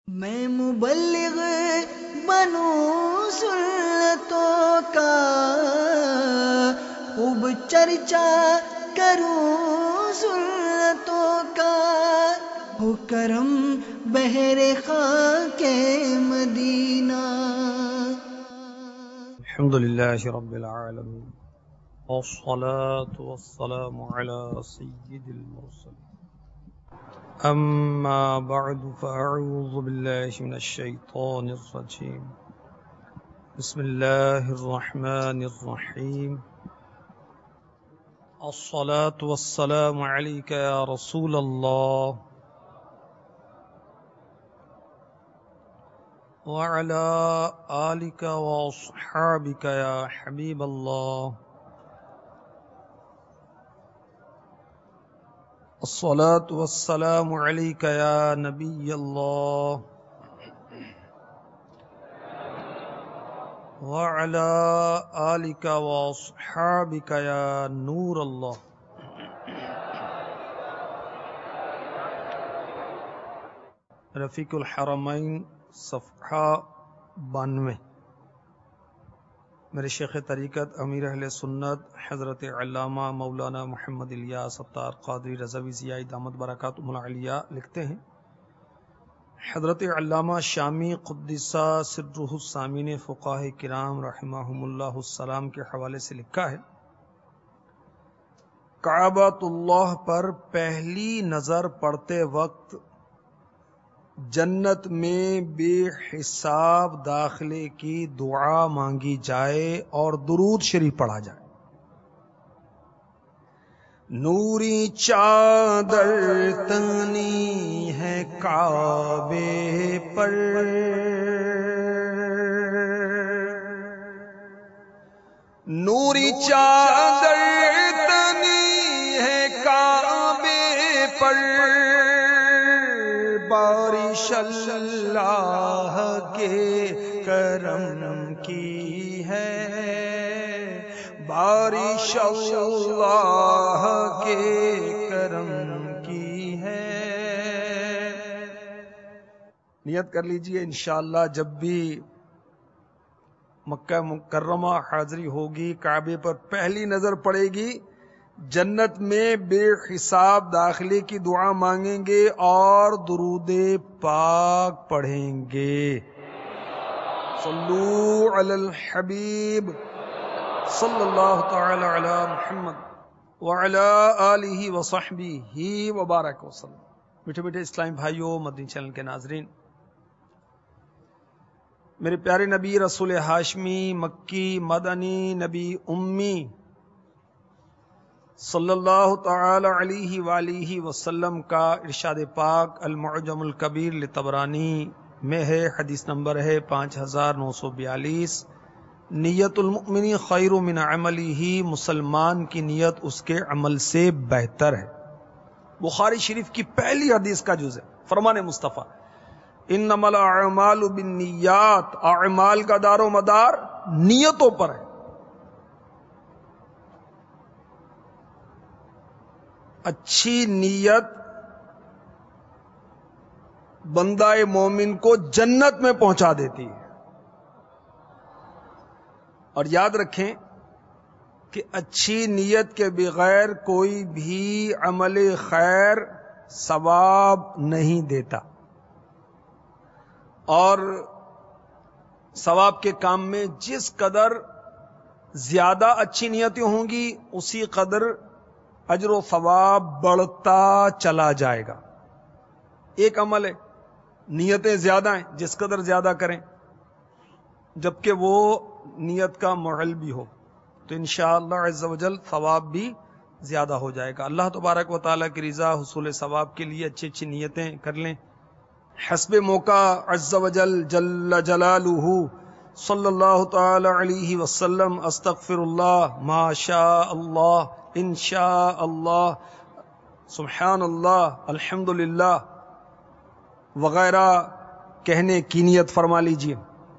میں مبلغ بنوں سنتوں کا، خوب چرچا کروں سنتوں کا، ہو کرم بہر خاک مدینہ۔ الحمد لله رب العالمين والصلاة والسلام على سيد المرسلين، أما بعد فأعوذ بالله من الشيطان الرجيم، بسم الله الرحمن الرحيم، الصلاة والسلام عليك يا رسول الله وعلى آلك وأصحابك يا حبيب الله، الصلاة والسلام عليك يا نبي الله وعلى آلك وأصحابك يا نور الله۔ رفیق الحرمین صفحہ 92۔ میرے شیخ طریقت امیر اہل سنت حضرت علامہ مولانا محمد الیاس ستار قادری رضوی ضیائی دامت برکاتہم العلیہ لکھتے ہیں، حضرت علامہ شامی قدسہ سرہ السامی نے فقہاء کرام رحمہم اللہ السلام کے حوالے سے لکھا ہے، کعبۃ اللہ پر پہلی نظر پڑتے وقت جنت میں بے حساب داخلے کی دعا مانگی جائے اور درود شریف پڑھا جائے۔ نوری چادر تنی ہے کعبے پر، نوری چادر تنی ہے کعبے پر، بارش اللہ کے کرم کی ہے، بارش اللہ کے کرم کی ہے۔ نیت کر لیجئے انشاءاللہ جب بھی مکہ مکرمہ حاضری ہوگی، کعبے پر پہلی نظر پڑے گی، جنت میں بے حساب داخلے کی دعا مانگیں گے اور درود پاک پڑھیں گے۔ صلو علی الحبیب صلی اللہ تعالی علی محمد وعلی آلہ وصحبہ وبارک وسلم۔ میٹھے میٹھے اسلامی بھائیوں، مدنی چینل کے ناظرین، میرے پیارے نبی رسول ہاشمی مکی مدنی نبی امی صلی اللہ تعالی علیہ وآلہ وسلم کا ارشاد پاک المعجم الکبیر لطبرانی میں ہے، حدیث نمبر ہے 5942، نیت المؤمن خیر من عملہ، مسلمان کی نیت اس کے عمل سے بہتر ہے۔ بخاری شریف کی پہلی حدیث کا جز ہے، فرمان مصطفیٰ انما الاعمال بالنیات، اعمال کا دار و مدار نیتوں پر ہے۔ اچھی نیت بندہ مومن کو جنت میں پہنچا دیتی ہے۔ اور یاد رکھیں کہ اچھی نیت کے بغیر کوئی بھی عمل خیر ثواب نہیں دیتا، اور ثواب کے کام میں جس قدر زیادہ اچھی نیتیں ہوں گی اسی قدر اجر و ثواب بڑھتا چلا جائے گا۔ ایک عمل ہے نیتیں زیادہ ہیں، جس قدر زیادہ کریں جبکہ وہ نیت کا معل بھی ہو تو انشاءاللہ عز و جل ثواب بھی زیادہ ہو جائے گا۔ اللہ تبارک و تعالیٰ کی رضا حصول ثواب کے لیے اچھی اچھی نیتیں کر لیں، حسب موقع عز و جل جل جلالہ صلی اللہ تعالی علیہ وسلم استغفر اللہ ما شاء اللہ انشاء اللہ سبحان اللہ الحمدللہ وغیرہ کہنے کی نیت فرما لیجئے۔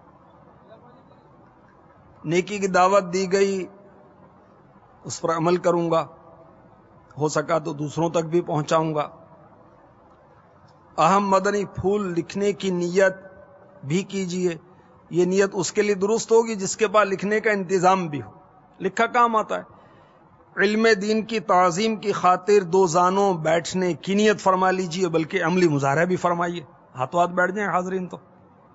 نیکی کی دعوت دی گئی، اس پر عمل کروں گا، ہو سکا تو دوسروں تک بھی پہنچاؤں گا۔ اہم مدنی پھول لکھنے کی نیت بھی کیجیے. یہ نیت اس کے لیے درست ہوگی جس کے پاس لکھنے کا انتظام بھی ہو. لکھا کام آتا ہے. علم دین کی تعظیم کی خاطر 2 زانوں بیٹھنے کی نیت فرما لیجیے، بلکہ عملی مظاہرہ بھی فرمائیے. ہاتھوں ہاتھ بیٹھ جائیں حاضرین، تو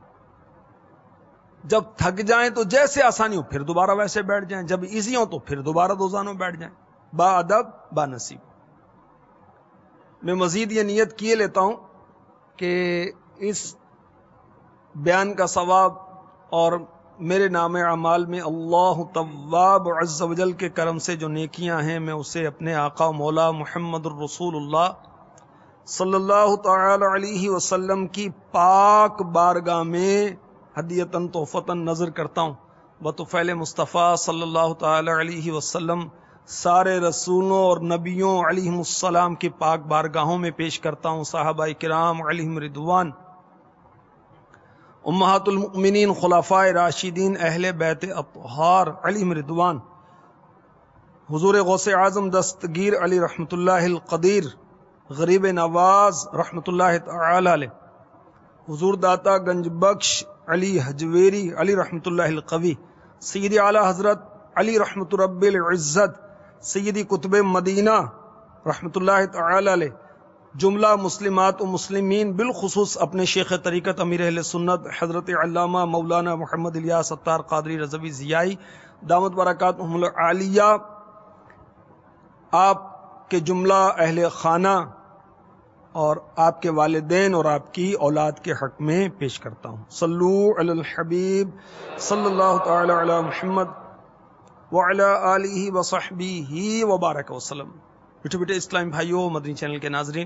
جب تھک جائیں تو جیسے آسانی ہو پھر دوبارہ ویسے بیٹھ جائیں، جب ایزی ہو تو پھر دوبارہ 2 زانوں بیٹھ جائیں. با ادب با نصیب. میں مزید یہ نیت کیے لیتا ہوں کہ اس بیان کا ثواب اور میرے نام اعمال میں اللہ تواب عز و جل کے کرم سے جو نیکیاں ہیں، میں اسے اپنے آقا و مولا محمد الرسول اللہ صلی اللہ تعالی علیہ وسلم کی پاک بارگاہ میں ہدیتاً تحفتاً نظر کرتا ہوں. بطفیل مصطفیٰ صلی اللہ تعالی علیہ وسلم سارے رسولوں اور نبیوں علیہم السلام کی پاک بارگاہوں میں پیش کرتا ہوں. صحابہ کرام علیہم رضوان، امہات المؤمنین، خلفاء راشدین، اہل بیت اطہار علیہم رضوان، حضور غوث اعظم دستگیر علی رحمت اللہ القدیر، غریب نواز رحمت اللہ تعالی علیہ، حضور داتا گنج بخش علی حجویری علی رحمت اللہ القوی، سیدی اعلی حضرت علی رحمت رب العزت، سیدی قطب مدینہ رحمت اللہ تعالی علیہ، جملہ مسلمات و مسلمین، بالخصوص اپنے شیخ طریقت امیر اہل سنت حضرت علامہ مولانا محمد الیاس ستار قادری رضوی ضیائی دامت برکاتہم العالیہ، آپ کے جملہ اہل خانہ اور آپ کے والدین اور آپ کی اولاد کے حق میں پیش کرتا ہوں. صلو علی الحبیب صلی اللہ تعالی علی محمد وعلی آلہ وصحبہ وبارک وسلم. بیٹھے بیٹھے اسلام بھائیوں، مدنی چینل کے ناظرین،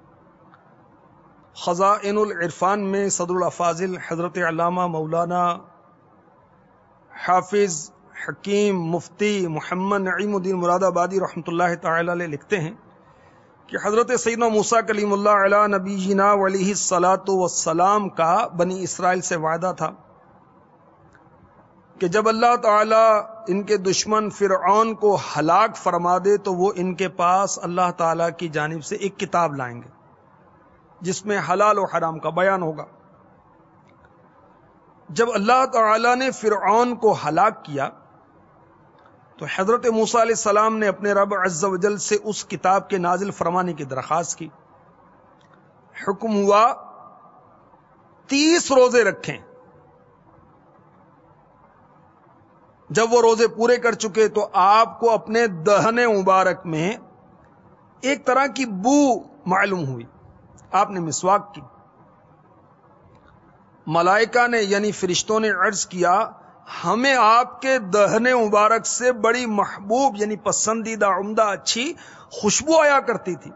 خزائن العرفان میں صدر الافاضل حضرت علامہ مولانا حافظ حکیم مفتی محمد نعیم الدین مراد آبادی رحمۃ اللہ تعالی علیہ لکھتے ہیں کہ حضرت سیدنا موسیٰ کلیم اللہ علی نبینا علیہ الصلاۃ والسلام کا بنی اسرائیل سے وعدہ تھا کہ جب اللہ تعالی ان کے دشمن فرعون کو ہلاک فرما دے تو وہ ان کے پاس اللہ تعالی کی جانب سے ایک کتاب لائیں گے جس میں حلال و حرام کا بیان ہوگا. جب اللہ تعالی نے فرعون کو ہلاک کیا تو حضرت موسیٰ علیہ السلام نے اپنے رب عز و جل سے اس کتاب کے نازل فرمانے کی درخواست کی. حکم ہوا 30 روزے رکھیں. جب وہ روزے پورے کر چکے تو آپ کو اپنے دہن مبارک میں ایک طرح کی بو معلوم ہوئی. آپ نے مسواک کی. ملائکہ نے یعنی فرشتوں نے عرض کیا ہمیں آپ کے دہن مبارک سے بڑی محبوب یعنی پسندیدہ عمدہ اچھی خوشبو آیا کرتی تھی.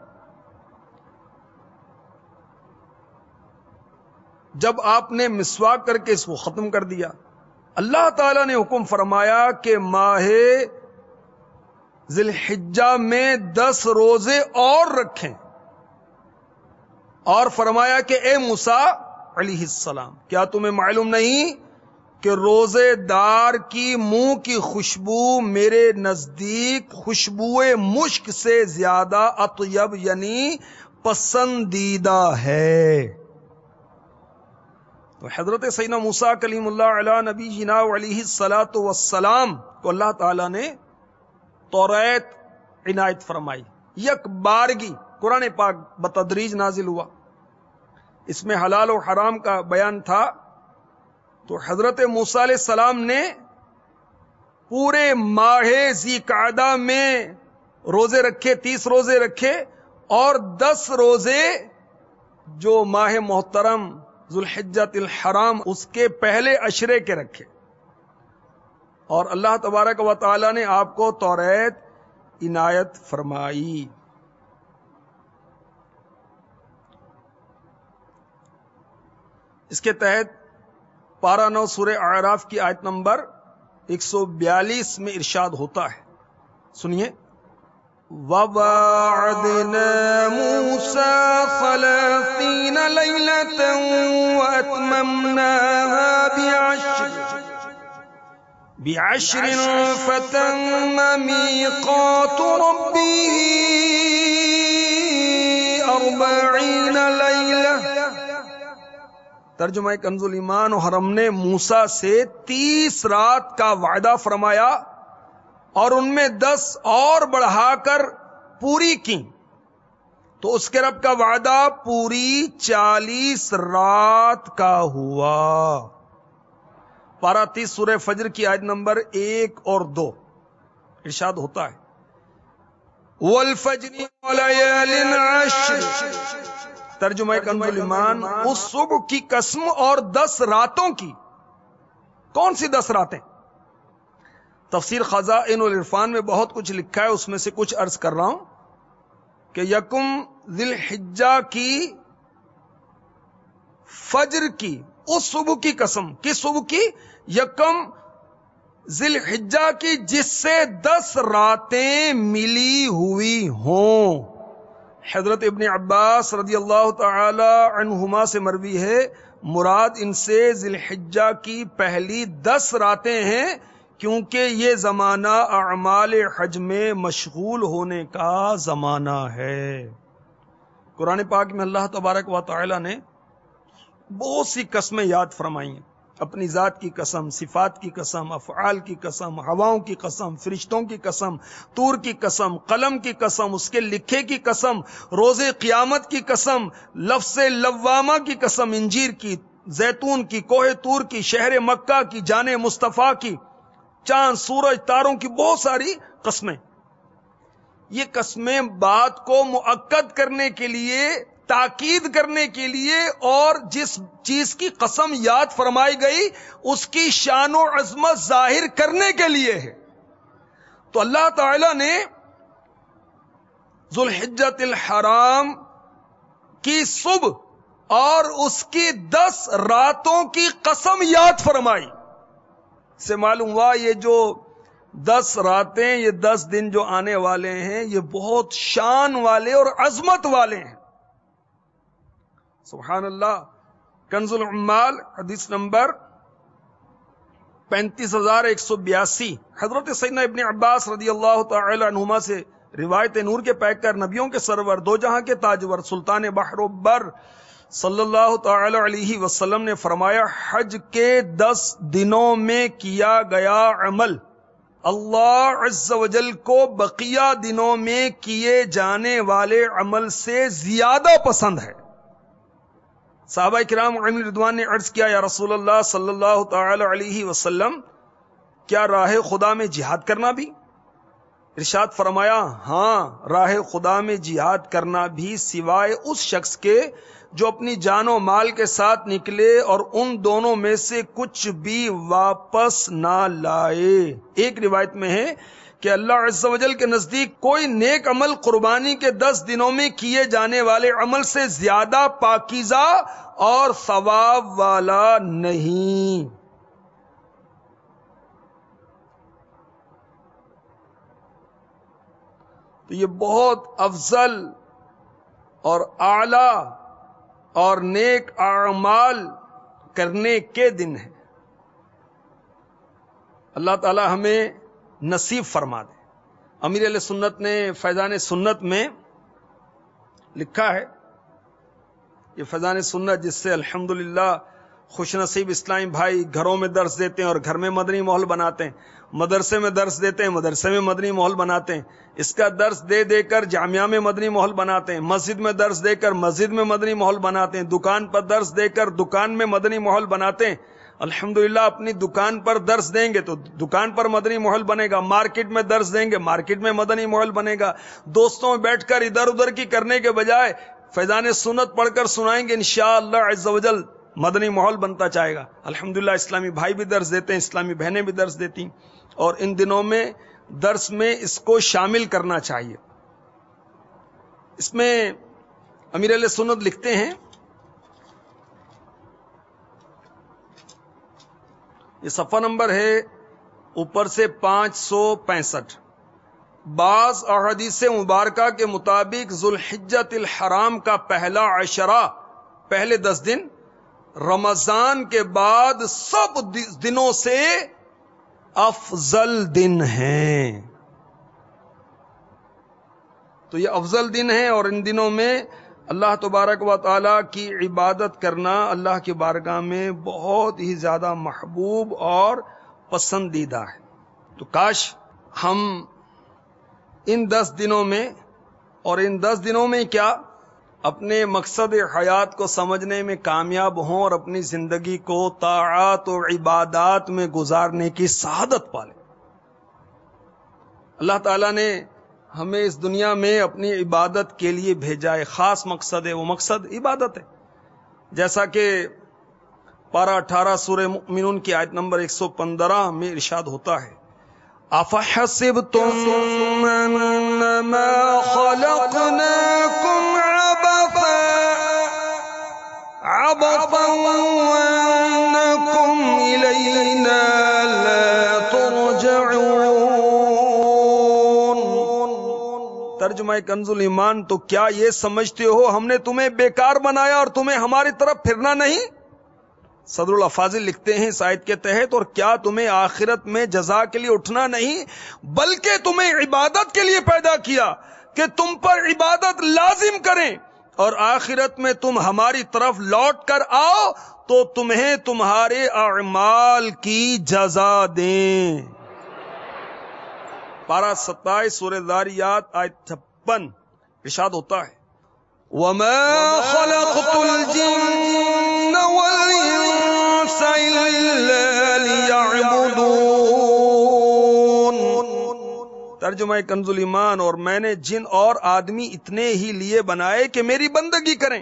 جب آپ نے مسواک کر کے اس کو ختم کر دیا، اللہ تعالی نے حکم فرمایا کہ ماہ ذی الحجہ میں 10 روزے اور رکھیں، اور فرمایا کہ اے موسیٰ علیہ السلام، کیا تمہیں معلوم نہیں کہ روزے دار کی منہ کی خوشبو میرے نزدیک خوشبو مشک سے زیادہ اطیب یعنی پسندیدہ ہے. تو حضرت سیدنا موسیٰ کلیم اللہ علی نبینا علیہ الصلاۃ والسلام کو اللہ تعالی نے توریت عنایت فرمائی. یک بارگی قرآن پاک بتدریج نازل ہوا. اس میں حلال و حرام کا بیان تھا. تو حضرت موسیٰ علیہ السلام نے پورے ماہ ذی قعدہ میں روزے رکھے، 30 روزے رکھے، اور 10 روزے جو ماہ محترم ذو الحجۃ الحرام اس کے پہلے عشرے کے رکھے. اور اللہ تبارک و تعالی نے آپ کو توریت عنایت فرمائی. اس کے تحت پارہ 9 سورہ اعراف کی آیت نمبر 142 میں ارشاد ہوتا ہے، سنیے: وَوَاعَدْنَا مُوسَىٰ 30 لَيْلَةً وَأَتْمَمْنَاهَا بِعَشْرٍ فَتَمَّ مِيقَاتُ رَبِّهِ 40 لیلہ. ترجمہ کنز الایمان، اور ہم نے موسیٰ سے 30 رات کا وعدہ فرمایا اور ان میں 10 اور بڑھا کر پوری کی، تو اس کے رب کا وعدہ پوری 40 رات کا ہوا. پارہ 30 سورہ فجر کی آیت نمبر 1 اور 2 ارشاد ہوتا ہے والفجر وليال عشر. ترجمہ کنز الایمان، اس صبح کی قسم اور 10 راتوں کی. کون سی 10 راتیں؟ تفسیر خزائن العرفان میں بہت کچھ لکھا ہے، اس میں سے کچھ عرض کر رہا ہوں کہ یکم ذی الحجہ کی فجر کی اس صبح کی قسم. کس صبح کی؟ یکم ذی الحجہ کی، جس سے 10 راتیں ملی ہوئی ہوں. حضرت ابن عباس رضی اللہ تعالی عنہما سے مروی ہے، مراد ان سے ذی الحجہ کی پہلی 10 راتیں ہیں، کیونکہ یہ زمانہ اعمال حج میں مشغول ہونے کا زمانہ ہے. قرآن پاک میں اللہ تبارک و تعالی نے بہت سی قسمیں یاد فرمائی ہیں، اپنی ذات کی قسم، صفات کی قسم، افعال کی قسم، ہواؤں کی قسم، فرشتوں کی قسم، طور کی قسم، قلم کی قسم، اس کے لکھے کی قسم، روز قیامت کی قسم، لفظ لوامہ کی قسم، انجیر کی، زیتون کی، کوہ طور کی، شہر مکہ کی، جان مصطفیٰ کی، چاند سورج تاروں کی، بہت ساری قسمیں. یہ قسمیں بات کو مؤکد کرنے کے لیے، تاکید کرنے کے لیے، اور جس چیز کی قسم یاد فرمائی گئی اس کی شان و عظمت ظاہر کرنے کے لیے ہے. تو اللہ تعالی نے ذو الحجۃ الحرام کی صبح اور اس کی 10 راتوں کی قسم یاد فرمائی. سے معلوم ہوا یہ جو 10 راتیں، یہ 10 دن جو آنے والے ہیں، یہ بہت شان والے اور عظمت والے ہیں. سبحان اللہ. کنز العمال حدیث نمبر 35182. حضرت سیدنا ابن عباس رضی اللہ تعالی عنہما سے روایت نور کے پیکر، نبیوں کے سرور، دو جہاں کے تاجور، سلطان بحر و بر صلی اللہ تعالی علیہ وسلم نے فرمایا، حج کے 10 دنوں میں کیا گیا عمل اللہ عز و جل کو بقیہ دنوں میں کیے جانے والے عمل سے زیادہ پسند ہے. صحابہ کرام علیہم رضوان نے عرض کیا، یا رسول اللہ صلی اللہ تعالی علیہ وسلم، کیا راہ خدا میں جہاد کرنا بھی؟ ارشاد فرمایا، ہاں، راہ خدا میں جہاد کرنا بھی، سوائے اس شخص کے جو اپنی جان و مال کے ساتھ نکلے اور ان دونوں میں سے کچھ بھی واپس نہ لائے. ایک روایت میں ہے کہ اللہ عز و جل کے نزدیک کوئی نیک عمل قربانی کے 10 دنوں میں کیے جانے والے عمل سے زیادہ پاکیزہ اور ثواب والا نہیں. تو یہ بہت افضل اور اعلی اور نیک اعمال کرنے کے دن ہیں. اللہ تعالی ہمیں نصیب فرما دے. امیر علیہ سنت نے فیضان سنت میں لکھا ہے، یہ فیضان سنت جس سے الحمدللہ خوش نصیب اسلامی بھائی گھروں میں درس دیتے ہیں اور گھر میں مدنی ماحول بناتے ہیں، مدرسے میں درس دیتے ہیں، مدرسے میں مدنی ماحول بناتے ہیں، اس کا درس دے دے کر جامعہ میں مدنی ماحول بناتے ہیں، مسجد میں درس دے کر مسجد میں مدنی ماحول بناتے ہیں، دکان پر درس دے کر دکان میں مدنی ماحول بناتے ہیں. الحمدللہ اپنی دکان پر درس دیں گے تو دکان پر مدنی ماحول بنے گا، مارکیٹ میں درس دیں گے مارکیٹ میں مدنی ماحول بنے گا. دوستوں میں بیٹھ کر ادھر ادھر کی کرنے کے بجائے فیضان سنت پڑھ کر سنائیں گے، انشاءاللہ عز و جل مدنی ماحول بنتا جائے گا. الحمدللہ اسلامی بھائی بھی درس دیتے ہیں، اسلامی بہنیں بھی درس دیتی ہیں، اور ان دنوں میں درس میں اس کو شامل کرنا چاہیے. اس میں امیر علیہ سنت لکھتے ہیں، یہ صفحہ نمبر ہے اوپر سے 565. بعض احادیث مبارکہ کے مطابق ذو الحجۃ الحرام کا پہلا عشرہ، پہلے 10 دن رمضان کے بعد سب دنوں سے افضل دن ہیں. تو یہ افضل دن ہے، اور ان دنوں میں اللہ تبارک و تعالی کی عبادت کرنا اللہ کی بارگاہ میں بہت ہی زیادہ محبوب اور پسندیدہ ہے. تو کاش ہم ان 10 دنوں میں، اور ان 10 دنوں میں کیا، اپنے مقصد حیات کو سمجھنے میں کامیاب ہوں اور اپنی زندگی کو طاعات و عبادات میں گزارنے کی سعادت پالیں. اللہ تعالیٰ نے ہمیں اس دنیا میں اپنی عبادت کے لیے بھیجا ہے. خاص مقصد ہے، وہ مقصد عبادت ہے. جیسا کہ پارہ 18 سورہ مؤمنون کی آیت نمبر 115 میں ارشاد ہوتا ہے، أَفَحَسِبْتُمْ أَنَّمَا خَلَقْنَاكُمْ عَبَثًا وَأَنَّكُمْ إِلَيْنَا لَا تُرْجَعُونَ. ترجمہ کنز الایمان، تو کیا یہ سمجھتے ہو ہم نے تمہیں بیکار بنایا اور تمہیں ہماری طرف پھرنا نہیں؟ صدر الافاضل لکھتے ہیں اس آیت کے تحت، اور کیا تمہیں آخرت میں جزا کے لیے اٹھنا نہیں بلکہ تمہیں عبادت کے لیے پیدا کیا کہ تم پر عبادت لازم کریں، اور آخرت میں تم ہماری طرف لوٹ کر آؤ تو تمہیں تمہارے اعمال کی جزا دیں. پارہ 27 سورہ ذاریات آیت 56 ارشاد ہوتا ہے، وَمَا خَلَقْتُ الْجِنَّ وَالْإِنسَ إِلَّا لِيَعْبُدُونَ. ترجمہ کنز الایمان، اور میں نے جن اور آدمی اتنے ہی لیے بنائے کہ میری بندگی کریں.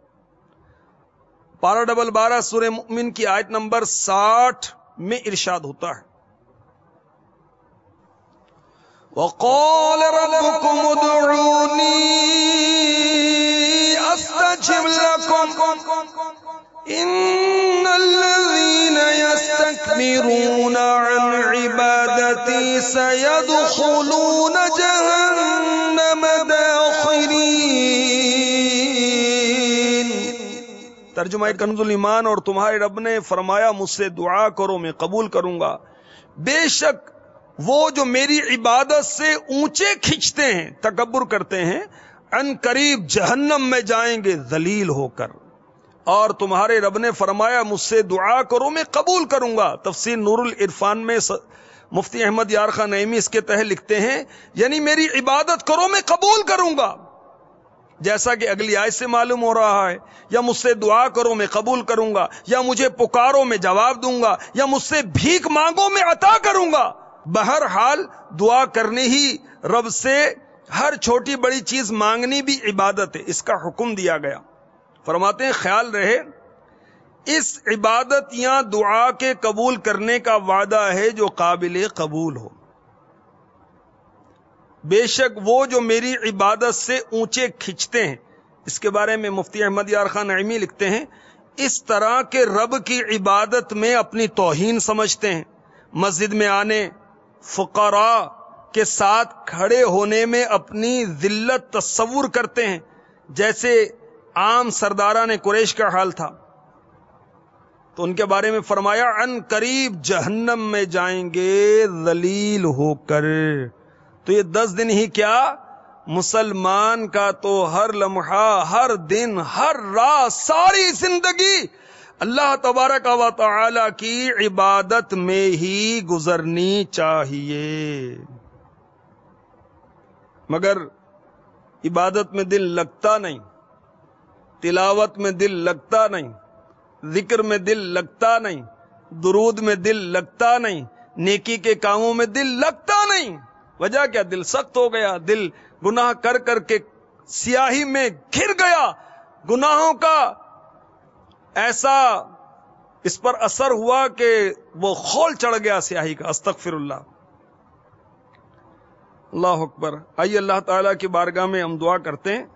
پارہ 12 سورہ مؤمن کی آیت نمبر 60 میں ارشاد ہوتا ہے، وَقَالَ رَبُّكُمُ ادْعُونِي أَسْتَجِبْ لَكُمْ إِنَّ الَّذِينَ يَسْتَكْبِرُونَ عَنْ عِبَادَتِي سَيَدْخُلُونَ جَهَنَّمَ دَاخِرِينَ. ترجمہ کنز الایمان، اور تمہارے رب نے فرمایا مجھ سے دعا کرو میں قبول کروں گا. بے شک وہ جو میری عبادت سے اونچے کھنچتے ہیں، تکبر کرتے ہیں، ان قریب جہنم میں جائیں گے ذلیل ہو کر. اور تمہارے رب نے فرمایا مجھ سے دعا کرو میں قبول کروں گا. تفسیر نور العرفان میں مفتی احمد یار خان نعیمی اس کے تحت لکھتے ہیں، یعنی میری عبادت کرو میں قبول کروں گا، جیسا کہ اگلی آیت سے معلوم ہو رہا ہے، یا مجھ سے دعا کرو میں قبول کروں گا، یا مجھے پکارو میں جواب دوں گا، یا مجھ سے بھیک مانگو میں عطا کروں گا. بہرحال دعا کرنی ہی، رب سے ہر چھوٹی بڑی چیز مانگنی بھی عبادت ہے. اس کا حکم دیا گیا. فرماتے ہیں خیال رہے اس عبادت یا دعا کے قبول کرنے کا وعدہ ہے جو قابل قبول ہو. بے شک وہ جو میری عبادت سے اونچے کھنچتے ہیں، اس کے بارے میں مفتی احمد یار خان نعیمی لکھتے ہیں، اس طرح کے رب کی عبادت میں اپنی توہین سمجھتے ہیں، مسجد میں آنے، فقراء کے ساتھ کھڑے ہونے میں اپنی ذلت تصور کرتے ہیں، جیسے عام سرداران قریش کا حال تھا. تو ان کے بارے میں فرمایا ان قریب جہنم میں جائیں گے ذلیل ہو کر. تو یہ 10 دن ہی کیا، مسلمان کا تو ہر لمحہ، ہر دن، ہر رات، ساری زندگی اللہ تبارک و تعالی کی عبادت میں ہی گزرنی چاہیے. مگر عبادت میں دل لگتا نہیں، تلاوت میں دل لگتا نہیں، ذکر میں دل لگتا نہیں، درود میں دل لگتا نہیں، نیکی کے کاموں میں دل لگتا نہیں. وجہ کیا؟ دل سخت ہو گیا، دل گناہ کر کر کے سیاہی میں گھر گیا. گناہوں کا ایسا اس پر اثر ہوا کہ وہ خول چڑھ گیا سیاہی کا. استغفر اللہ. اللہ اکبر. آئیے اللہ تعالیٰ کی بارگاہ میں ہم دعا کرتے ہیں.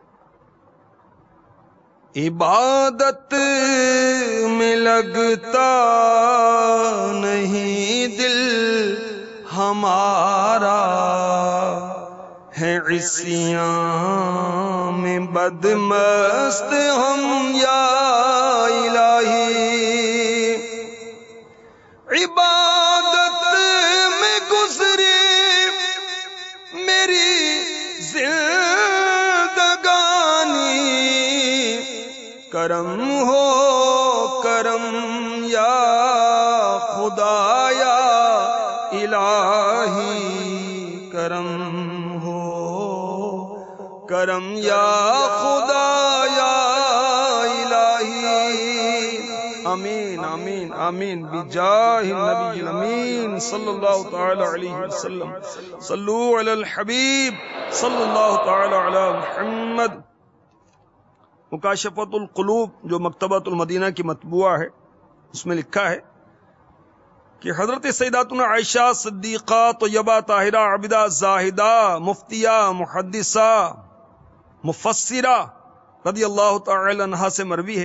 عبادت میں لگتا نہیں دل ہمارا، ہے عصیان میں بدمست ہم یا الہی. عبادت میں گزری میری زندگانی، کرم ہو کرم یا خدا یا الہی کرم ہو کرم یا خدا یا الہی آمین آمین آمین بجاہ النبی الامین صلی اللہ تعالی علیہ وسلم صلو علی الحبیب صلی اللہ تعالی علی محمد. مکاشفۃ القلوب جو مکتبۃ المدینہ کی مطبوعہ ہے اس میں لکھا ہے کہ حضرت سیداتنا عائشہ صدیقہ طیبہ طاہرہ عابدہ زاہدہ مفتیہ محدثہ مفسرہ رضی اللہ تعالی عنہا سے مروی ہے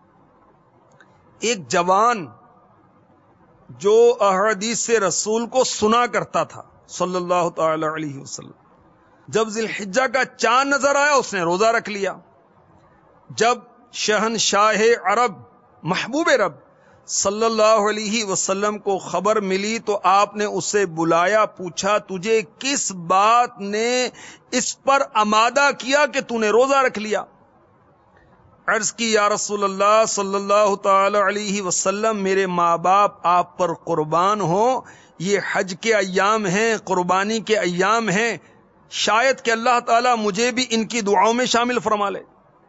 ایک جوان جو احادیث سے رسول کو سنا کرتا تھا صلی اللہ تعالی علیہ وسلم، جب ذی الحجہ کا چاند نظر آیا اس نے روزہ رکھ لیا. جب شہنشاہ عرب محبوب رب صلی اللہ علیہ وسلم کو خبر ملی تو آپ نے اسے بلایا، پوچھا تجھے کس بات نے اس پر آمادہ کیا کہ تو نے روزہ رکھ لیا؟ عرض کی یا رسول اللہ صلی اللہ تعالی علیہ وسلم میرے ماں باپ آپ پر قربان ہوں، یہ حج کے ایام ہیں، قربانی کے ایام ہیں، شاید کہ اللہ تعالی مجھے بھی ان کی دعاؤں میں شامل فرما لے.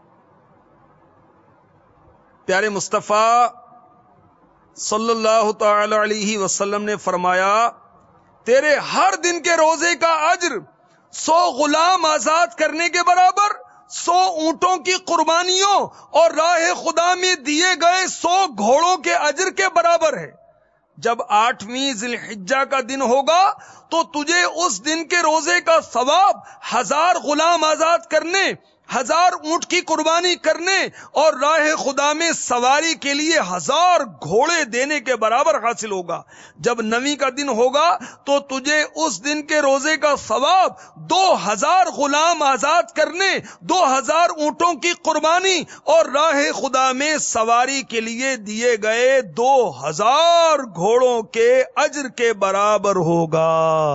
پیارے مصطفیٰ صلی اللہ تعالی علیہ وسلم نے فرمایا تیرے ہر دن کے روزے کا اجر 100 غلام آزاد کرنے کے برابر، 100 اونٹوں کی قربانیوں اور راہ خدا میں دیے گئے 100 گھوڑوں کے اجر کے برابر ہے. جب 8ویں ذی الحجہ کا دن ہوگا تو تجھے اس دن کے روزے کا ثواب 1000 غلام آزاد کرنے، 1000 اونٹ کی قربانی کرنے اور راہ خدا میں سواری کے لیے 1000 گھوڑے دینے کے برابر حاصل ہوگا. جب 9ویں کا دن ہوگا تو تجھے اس دن کے روزے کا ثواب 2000 غلام آزاد کرنے، 2000 اونٹوں کی قربانی اور راہ خدا میں سواری کے لیے دیے گئے 2000 گھوڑوں کے اجر کے برابر ہوگا.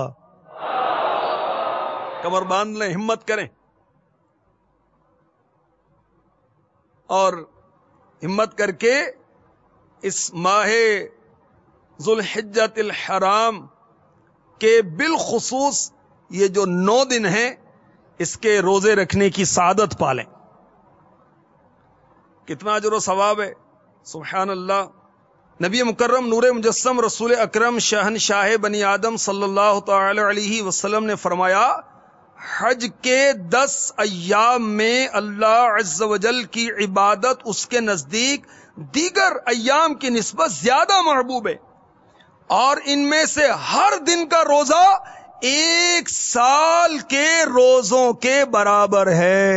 کمر باندھ لیں، ہمت کریں اور ہمت کر کے اس ماہ ذو الحجۃ الحرام کے بالخصوص یہ جو 9 دن ہیں اس کے روزے رکھنے کی سعادت پالیں. کتنا اجر و ثواب ہے، سبحان اللہ. نبی مکرم نور مجسم رسول اکرم شہنشاہ بنی آدم صلی اللہ تعالی علیہ وسلم نے فرمایا حج کے 10 ایام میں اللہ عز و جل کی عبادت اس کے نزدیک دیگر ایام کی نسبت زیادہ محبوب ہے، اور ان میں سے ہر دن کا روزہ 1 سال کے روزوں کے برابر ہے.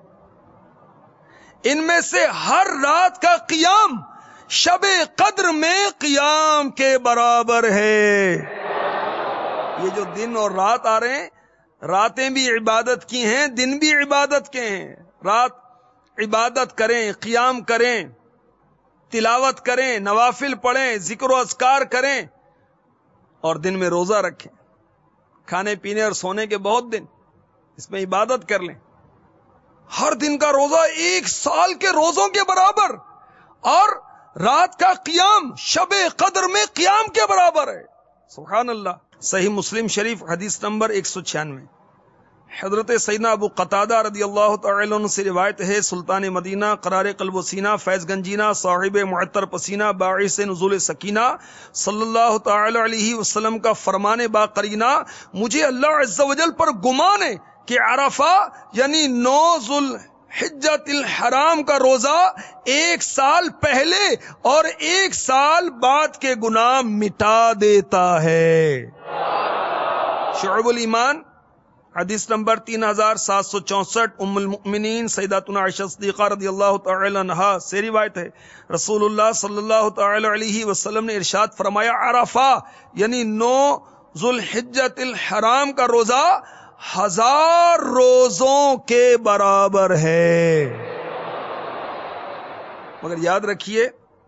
ان میں سے ہر رات کا قیام شب قدر میں قیام کے برابر ہے. یہ جو دن اور رات آ رہے ہیں، راتیں بھی عبادت کی ہیں، دن بھی عبادت کے ہیں. رات عبادت کریں، قیام کریں، تلاوت کریں، نوافل پڑھیں، ذکر و اذکار کریں، اور دن میں روزہ رکھیں. کھانے پینے اور سونے کے بہت دن، اس میں عبادت کر لیں. ہر دن کا روزہ 1 سال کے روزوں کے برابر، اور رات کا قیام شب قدر میں قیام کے برابر ہے. سبحان اللہ. صحیح مسلم شریف حدیث نمبر 196. حضرت سیدنا ابو قتادہ رضی اللہ تعالی عنہ سے روایت ہے، سلطان مدینہ قرار قلب و سینہ فیض گنجینہ صاحب معطر پسینہ باعث نزول سکینہ صلی اللہ تعالی علیہ وسلم کا فرمان با قرینہ مجھے اللہ عز و جل پر گمان ہے کہ عرفہ یعنی 9 ذو الحجۃ الحرام کا روزہ 1 سال پہلے اور 1 سال بعد کے گناہ مٹا دیتا ہے. شعب الایمان حدیث نمبر 3764 ام المؤمنین سیداتنا عائشہ صدیقہ رضی اللہ تعالی عنہا سے روایت ہے، رسول اللہ صلی اللہ تعالی علیہ وسلم نے ارشاد فرمایا عرفہ یعنی 9 ذو الحجۃ الحرام کا روزہ 1000 روزوں کے برابر ہے. مگر یاد رکھیے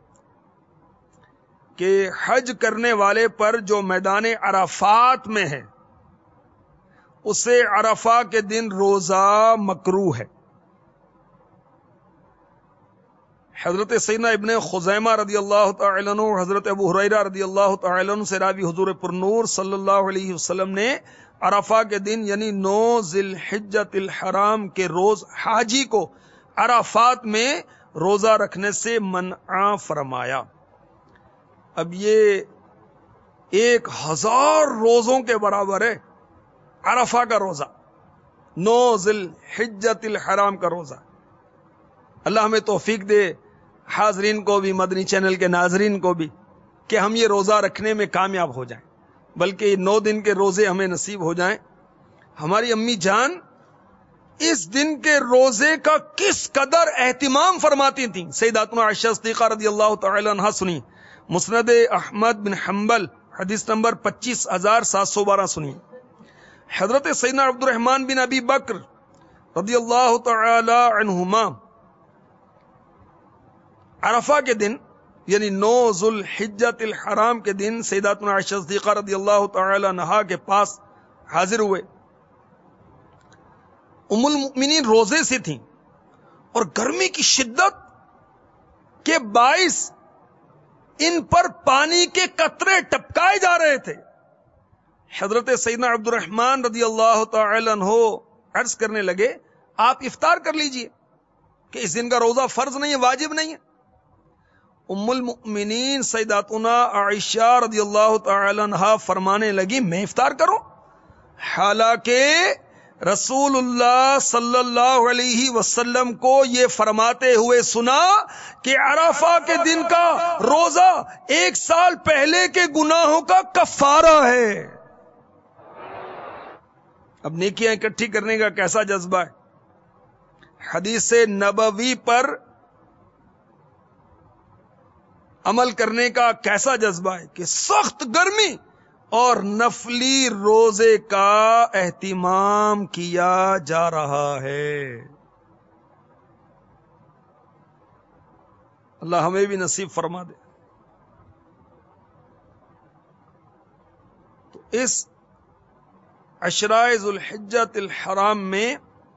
کہ حج کرنے والے پر جو میدان عرفات میں ہے اسے عرفہ کے دن روزہ مکروہ ہے. حضرت سیدنا ابن خزیمہ رضی اللہ تعالی عنہ اور حضرت ابو ہریرہ رضی اللہ تعالی عنہ سے راوی حضور پرنور صلی اللہ علیہ وسلم نے عرفہ کے دن یعنی 9 ذی الحجۃ الحرام کے روز حاجی کو عرفات میں روزہ رکھنے سے منع فرمایا. اب یہ 1000 روزوں کے برابر ہے عرفہ کا روزہ، 9 ذی الحجۃ الحرام کا روزہ. اللہ ہمیں توفیق دے، حاضرین کو بھی، مدنی چینل کے ناظرین کو بھی، کہ ہم یہ روزہ رکھنے میں کامیاب ہو جائیں، بلکہ یہ 9 دن کے روزے ہمیں نصیب ہو جائیں. ہماری امی جان اس دن کے روزے کا کس قدر اہتمام فرماتی تھیں. سیداتنا عائشہ صدیقہ رضی اللہ تعالی عنہا سنی، مسند احمد بن حنبل حدیث نمبر 25712 سنی. حضرت سیدنا عبد الرحمن بن ابی بکر رضی اللہ تعالی عنہما عرفہ کے دن یعنی 9 ذی الحجۃ الحرام کے دن سیداتنا عائشہ صدیقہ رضی اللہ تعالی عنہا کے پاس حاضر ہوئے. ام المؤمنین روزے سے تھیں اور گرمی کی شدت کے باعث ان پر پانی کے قطرے ٹپکائے جا رہے تھے. حضرت سیدنا عبد الرحمن رضی اللہ تعالی عنہ عرض کرنے لگے آپ افطار کر لیجئے کہ اس دن کا روزہ فرض نہیں ہے، واجب نہیں ہے. ام المؤمنین سیداتنا عائشہ رضی اللہ تعالی عنہا فرمانے لگی میں افطار کروں، حالانکہ رسول اللہ صلی اللہ علیہ وسلم کو یہ فرماتے ہوئے سنا کہ عرفہ کے دن کا روزہ 1 سال پہلے کے گناہوں کا کفارہ ہے. اب نیکیاں اکٹھی کرنے کا کیسا جذبہ ہے، حدیث نبوی پر عمل کرنے کا کیسا جذبہ ہے کہ سخت گرمی اور نفلی روزے کا اہتمام کیا جا رہا ہے. اللہ ہمیں بھی نصیب فرما دے. تو اس عشرۂ ذی الحجۃ الحرام میں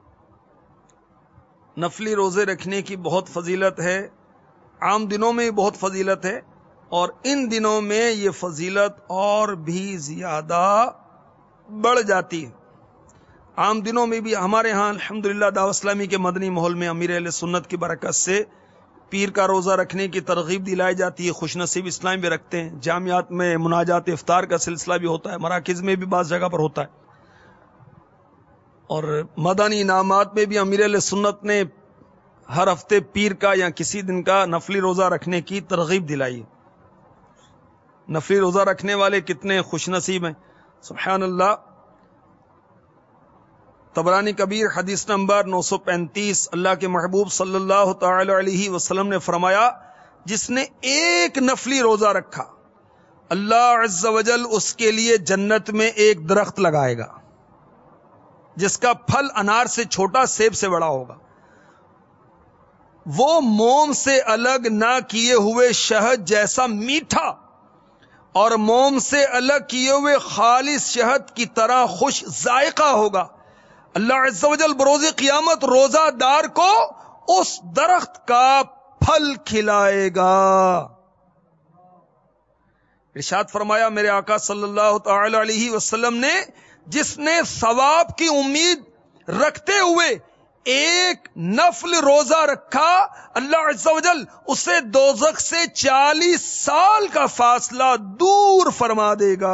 نفلی روزے رکھنے کی بہت فضیلت ہے، عام دنوں میں بہت فضیلت ہے، اور ان دنوں میں یہ فضیلت اور بھی زیادہ بڑھ جاتی ہے. عام دنوں میں بھی ہمارے ہاں الحمدللہ دعوت اسلامی کے مدنی ماحول میں امیر اہل سنت کی برکت سے پیر کا روزہ رکھنے کی ترغیب دلائی جاتی ہے. خوش نصیب اسلام بھی رکھتے ہیں، جامعات میں مناجات افطار کا سلسلہ بھی ہوتا ہے، مراکز میں بھی بعض جگہ پر ہوتا ہے، اور مدنی انعامات میں بھی امیر اہل سنت نے ہر ہفتے پیر کا یا کسی دن کا نفلی روزہ رکھنے کی ترغیب دلائی. نفلی روزہ رکھنے والے کتنے خوش نصیب ہیں، سبحان اللہ. طبرانی کبیر حدیث نمبر 935 اللہ کے محبوب صلی اللہ تعالی علیہ وسلم نے فرمایا جس نے ایک نفلی روزہ رکھا اللہ عز و جل اس کے لیے جنت میں ایک درخت لگائے گا جس کا پھل انار سے چھوٹا، سیب سے بڑا ہوگا. وہ موم سے الگ نہ کیے ہوئے شہد جیسا میٹھا اور موم سے الگ کیے ہوئے خالص شہد کی طرح خوش ذائقہ ہوگا. اللہ عز و جل بروز قیامت روزہ دار کو اس درخت کا پھل کھلائے گا. ارشاد فرمایا میرے آقا صلی اللہ تعالی علیہ وسلم نے جس نے ثواب کی امید رکھتے ہوئے ایک نفل روزہ رکھا اللہ عز و جل اسے دوزخ سے 40 سال کا فاصلہ دور فرما دے گا.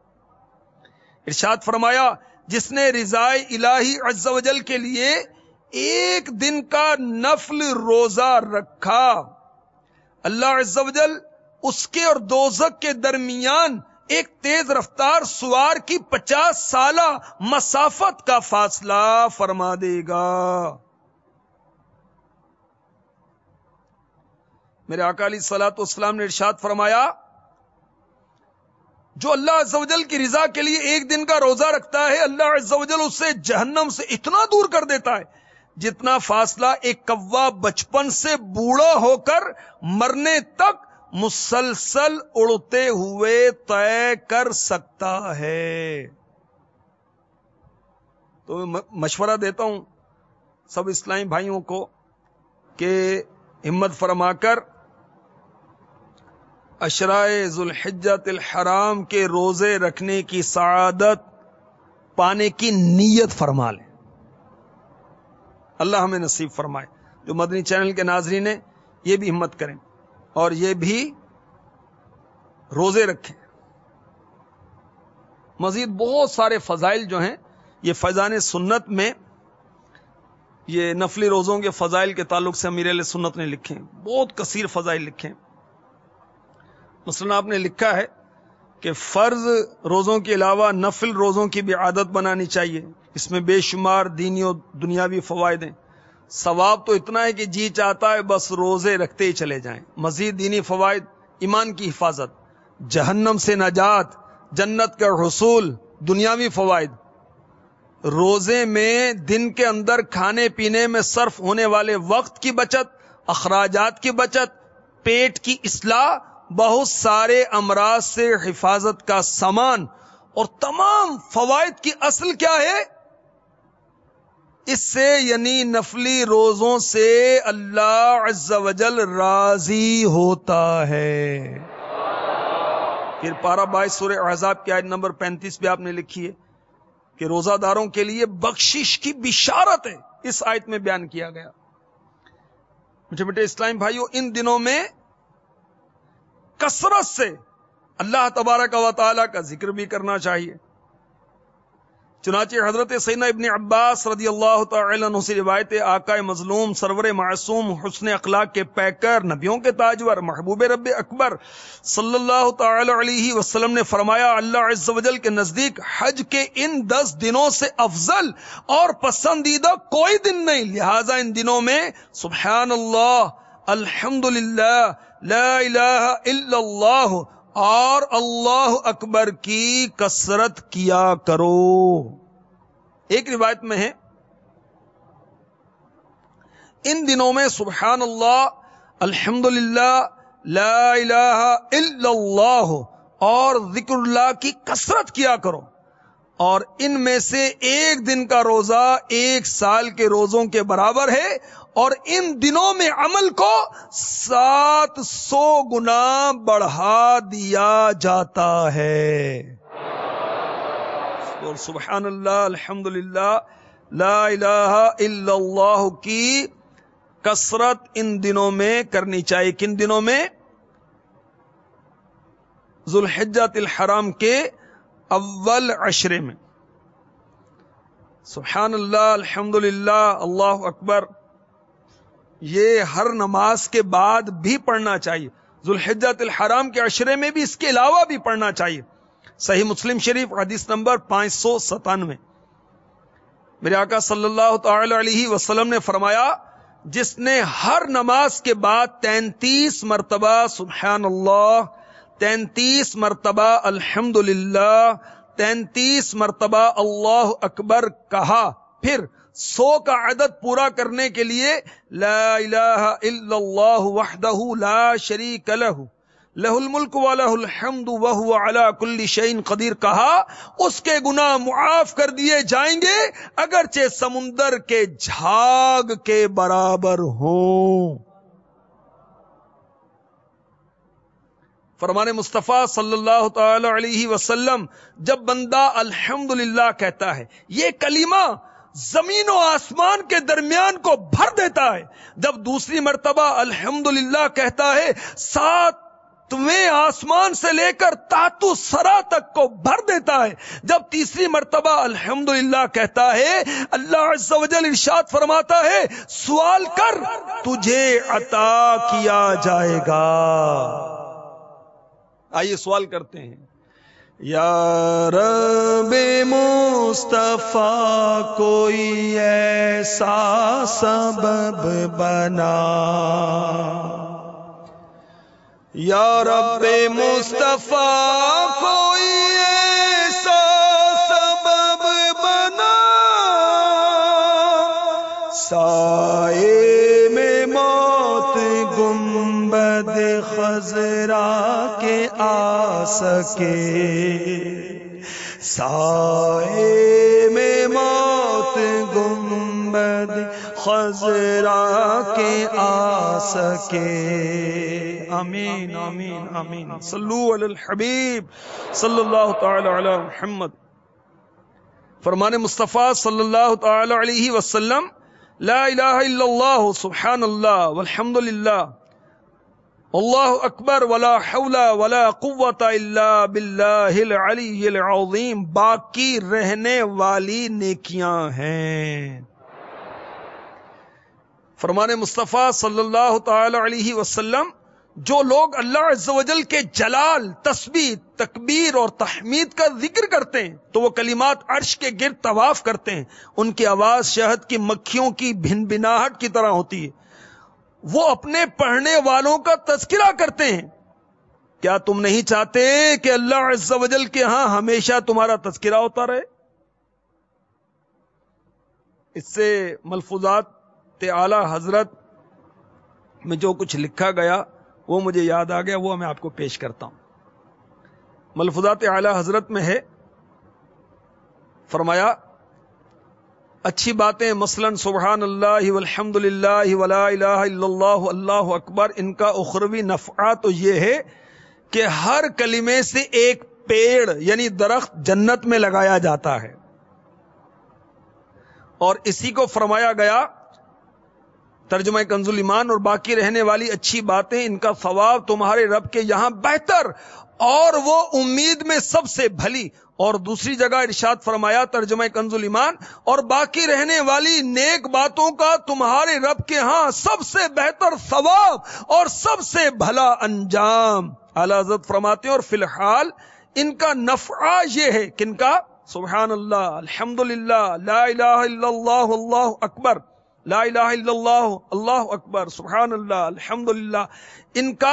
ارشاد فرمایا جس نے رضائے الہی عز و جل کے لیے ایک دن کا نفل روزہ رکھا اللہ عز و جل اس کے اور دوزخ کے درمیان ایک تیز رفتار سوار کی 50 سالہ مسافت کا فاصلہ فرما دے گا. میرے آقا علیہ الصلوۃ والسلام نے ارشاد فرمایا جو اللہ عز و جل کی رضا کے لیے ایک دن کا روزہ رکھتا ہے اللہ عز و جل اسے جہنم سے اتنا دور کر دیتا ہے جتنا فاصلہ ایک کوا بچپن سے بوڑھا ہو کر مرنے تک مسلسل اڑتے ہوئے طے کر سکتا ہے. تو میں مشورہ دیتا ہوں سب اسلامی بھائیوں کو کہ ہمت فرما کر عشرائے ذوالحجۃ الحرام کے روزے رکھنے کی سعادت پانے کی نیت فرما لیں. اللہ ہمیں نصیب فرمائے. جو مدنی چینل کے ناظرین ہیں یہ بھی ہمت کریں اور یہ بھی روزے رکھیں. مزید بہت سارے فضائل جو ہیں یہ فیضان سنت میں، یہ نفلی روزوں کے فضائل کے تعلق سے امیر اہل سنت نے لکھے ہیں، بہت کثیر فضائل لکھے ہیں. مثلا آپ نے لکھا ہے کہ فرض روزوں کے علاوہ نفل روزوں کی بھی عادت بنانی چاہیے. اس میں بے شمار دینی اور دنیاوی فوائد ہیں. ثواب تو اتنا ہے کہ جی چاہتا ہے بس روزے رکھتے ہی چلے جائیں. مزید دینی فوائد: ایمان کی حفاظت، جہنم سے نجات، جنت کا حصول. دنیاوی فوائد: روزے میں دن کے اندر کھانے پینے میں صرف ہونے والے وقت کی بچت، اخراجات کی بچت، پیٹ کی اصلاح، بہت سارے امراض سے حفاظت کا سامان. اور تمام فوائد کی اصل کیا ہے؟ اس سے یعنی نفلی روزوں سے اللہ عز و جل راضی ہوتا ہے. پھر پارہ 22 سورہ احزاب کی آیت نمبر 35 پہ آپ نے لکھی ہے کہ روزہ داروں کے لیے بخشش کی بشارت ہے. اس آیت میں بیان کیا گیا. میٹھے میٹھے اسلام بھائیوں، ان دنوں میں کثرت سے اللہ تبارک و تعالی کا ذکر بھی کرنا چاہیے. چنانچہ حضرت سیدنا ابن عباس رضی اللہ تعالی عنہ سے روایت ہے، آقا مظلوم سرور معصوم حسن اخلاق کے پیکر نبیوں کے تاجور محبوب رب اکبر صلی اللہ تعالی علیہ وسلم نے فرمایا، اللہ عز و جل کے نزدیک حج کے ان 10 دنوں سے افضل اور پسندیدہ کوئی دن نہیں. لہذا ان دنوں میں سبحان اللہ، الحمدللہ، لا الہ الا اللہ اور اللہ اکبر کی کثرت کیا کرو. ایک روایت میں ہے ان دنوں میں سبحان اللہ، الحمدللہ، لا الہ الا اللہ اور ذکر اللہ کی کثرت کیا کرو. اور ان میں سے ایک دن کا روزہ 1 سال کے روزوں کے برابر ہے، اور ان دنوں میں عمل کو 700 گنا بڑھا دیا جاتا ہے. اور سبحان اللہ، الحمدللہ، لا الہ الا اللہ کی کثرت ان دنوں میں کرنی چاہیے. کن دنوں میں؟ ذوالحجۃ الحرام کے اول عشرے میں. سبحان اللہ، الحمدللہ، اللہ اکبر یہ ہر نماز کے بعد بھی پڑھنا چاہیے. ذوالحجۃ الحرام کے عشرے میں بھی اس کے علاوہ بھی پڑھنا چاہیے. صحیح مسلم شریف حدیث نمبر 597. میرے آقا صلی اللہ تعالی علیہ وسلم نے فرمایا، جس نے ہر نماز کے بعد 33 مرتبہ سبحان اللہ، 33 مرتبہ الحمدللہ، 33 مرتبہ اللہ اکبر کہا، پھر 100 کا عدد پورا کرنے کے لیے لا الہ الا اللہ وحدہ لا شریک لہ لہ الملک ولہ الحمد وہو علی کل شیء قدیر کہا، اس کے گناہ معاف کر دیے جائیں گے اگرچہ سمندر کے جھاگ کے برابر ہوں. فرمان مصطفیٰ صلی اللہ تعالی علیہ وسلم، جب بندہ الحمدللہ کہتا ہے، یہ کلمہ زمین و آسمان کے درمیان کو بھر دیتا ہے. جب دوسری مرتبہ الحمدللہ کہتا ہے، 7ویں آسمان سے لے کر تاتو سرا تک کو بھر دیتا ہے. جب تیسری مرتبہ الحمدللہ کہتا ہے، اللہ عز و جل ارشاد فرماتا ہے، سوال کر تجھے عطا کیا جائے گا. آئیے سوال کرتے ہیں. یا رب مصطفیٰ کوئی ایسا سبب بنا، یا رب مصطفیٰ کوئی ایسا سبب بنا، سائے میں موت گنبد خضرا کے آ سکے، سائے میں موت گنبد خضرا کے آ سکے. آمین آمین آمین. صلو علی الحبیب صلی اللہ تعالی علی محمد. فرمان مصطفیٰ صلی اللہ تعالی علیہ وسلم: لا الہ الا اللہ سبحان اللہ والحمد للہ اللہ اکبر ولا حول ولا قوت الا باللہ العلی العظیم باقی رہنے والی نیکیاں ہیں. فرمان مصطفیٰ صلی اللہ تعالی علیہ وسلم: جو لوگ اللہ عز و جل کے جلال، تسبیح، تکبیر اور تحمید کا ذکر کرتے ہیں تو وہ کلمات عرش کے گرد طواف کرتے ہیں. ان کی آواز شہد کی مکھیوں کی بھنبھناہٹ کی طرح ہوتی ہے. وہ اپنے پڑھنے والوں کا تذکرہ کرتے ہیں. کیا تم نہیں چاہتے کہ اللہ عز و جل کے ہاں ہمیشہ تمہارا تذکرہ ہوتا رہے؟ اس سے ملفوظات اعلی حضرت میں جو کچھ لکھا گیا وہ مجھے یاد آ گیا، وہ میں آپ کو پیش کرتا ہوں. ملفوظات اعلی حضرت میں ہے، فرمایا اچھی باتیں مثلا سبحان اللہ والحمد للہ ولا الہ الا اللہ اللہ اکبر، ان کا اخروی نفع تو یہ ہے کہ ہر کلمے سے ایک پیڑ یعنی درخت جنت میں لگایا جاتا ہے. اور اسی کو فرمایا گیا ترجمہ کنز الایمان: اور باقی رہنے والی اچھی باتیں ان کا ثواب تمہارے رب کے یہاں بہتر اور وہ امید میں سب سے بھلی. اور دوسری جگہ ارشاد فرمایا ترجمہ کنز الایمان: اور باقی رہنے والی نیک باتوں کا تمہارے رب کے ہاں سب سے بہتر ثواب اور سب سے بھلا انجام. اعلی حضرت فرماتے ہیں اور فی الحال ان کا نفع یہ ہے، کن کا؟ سبحان اللہ، الحمدللہ، لا الہ الا اللہ اللہ اکبر، لا الہ الا اللہ اللہ اکبر، سبحان اللہ، الحمدللہ. ان کا